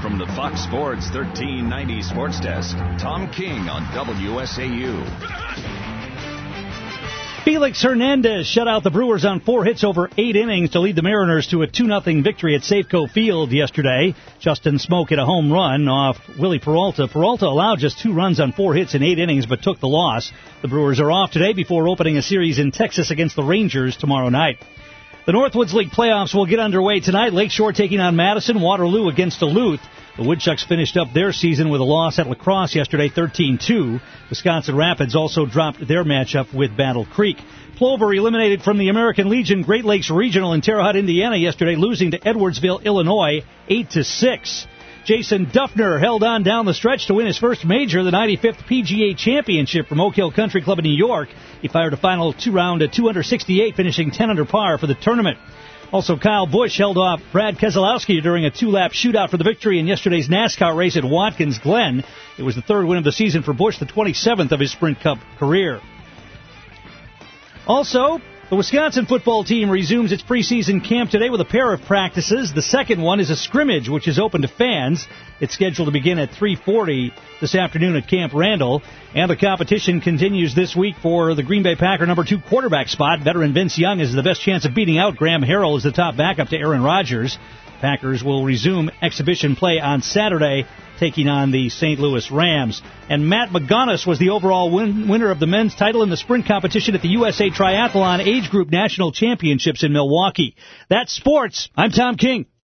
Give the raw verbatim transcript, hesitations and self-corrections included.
from the Fox Sports thirteen ninety Sports Desk, Tom King on W S A U. Felix Hernandez shut out the Brewers on four hits over eight innings to lead the Mariners to a two nothing victory at Safeco Field yesterday. Justin Smoke hit a home run off Willie Peralta. Peralta allowed just two runs on four hits in eight innings, but took the loss. The Brewers are off today before opening a series in Texas against the Rangers tomorrow night. The Northwoods League playoffs will get underway tonight. Lakeshore taking on Madison, Waterloo against Duluth. The Woodchucks finished up their season with a loss at La Crosse yesterday, thirteen two. Wisconsin Rapids also dropped their matchup with Battle Creek. Plover eliminated from the American Legion Great Lakes Regional in Terre Haute, Indiana yesterday, losing to Edwardsville, Illinois, eight to six. Jason Duffner held on down the stretch to win his first major, the ninety-fifth P G A Championship from Oak Hill Country Club in New York. He fired a final two-round at two under sixty-eight, finishing ten under par for the tournament. Also, Kyle Busch held off Brad Keselowski during a two-lap shootout for the victory in yesterday's NASCAR race at Watkins Glen. It was the third win of the season for Busch, the twenty-seventh of his Sprint Cup career. Also, the Wisconsin football team resumes its preseason camp today with a pair of practices. The second one is a scrimmage, which is open to fans. It's scheduled to begin at three forty this afternoon at Camp Randall. And the competition continues this week for the Green Bay Packer number two quarterback spot. Veteran Vince Young has the best chance of beating out Graham Harrell as the top backup to Aaron Rodgers. Packers will resume exhibition play on Saturday, taking on the Saint Louis Rams. And Matt McGonis was the overall win- winner of the men's title in the sprint competition at the U S A Triathlon Age Group National Championships in Milwaukee. That's sports. I'm Tom King.